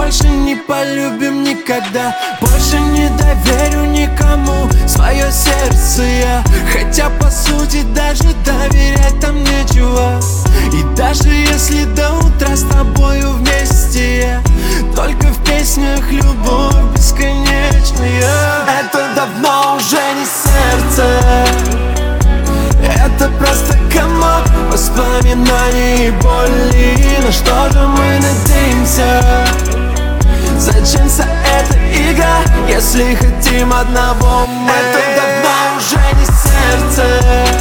больше не полюбим никогда. Больше не доверю никому свое сердце я. Хотя по сути даже доверять там нечего. И даже если до утра с тобою вместе я, только в песнях любовь бесконечная. Это давно уже не сердце, это просто комок воспоминаний и боли. На что же мы надеемся? Зачем вся эта игра, если хотим одного мы? Это давно уже не сердце,